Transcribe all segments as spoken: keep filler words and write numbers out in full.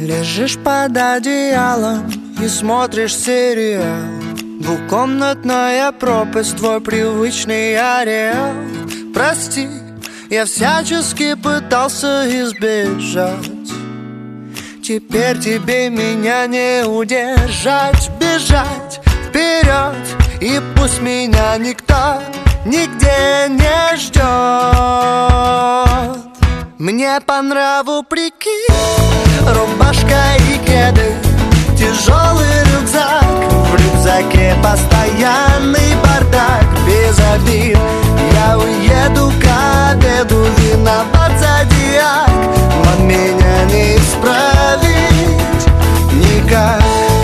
Лежишь под одеялом и смотришь сериал. Двухкомнатная пропасть, твой привычный ареал. Прости, я всячески пытался избежать. Теперь тебе меня не удержать. Бежать вперед, и пусть меня никто нигде не ждет. Мне по нраву прикид, рубашка и кеды, тяжелый рюкзак. В рюкзаке постоянный бардак, без обид. Я уеду к обеду, виноват зодиак. Он меня не исправить никак.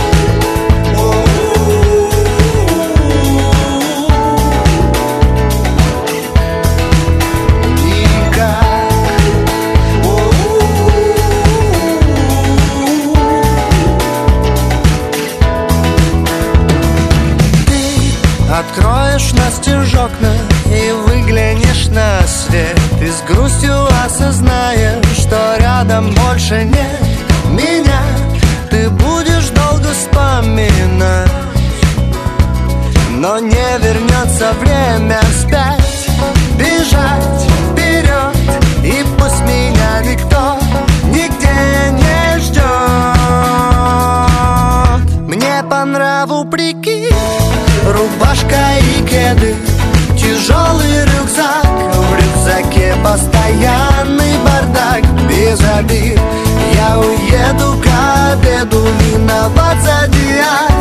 Откроешь настежь окна и выглянешь на свет, и с грустью осознаешь, что рядом больше нет меня. Ты будешь долго вспоминать, но не вернется время вспять. Бежать вперед, и пусть меня никто нигде не ждет. Мне по нраву прикид, рубашка и кеды, тяжелый рюкзак. В рюкзаке постоянный бардак, без обид. Я уеду к обеду, виноват зодиак.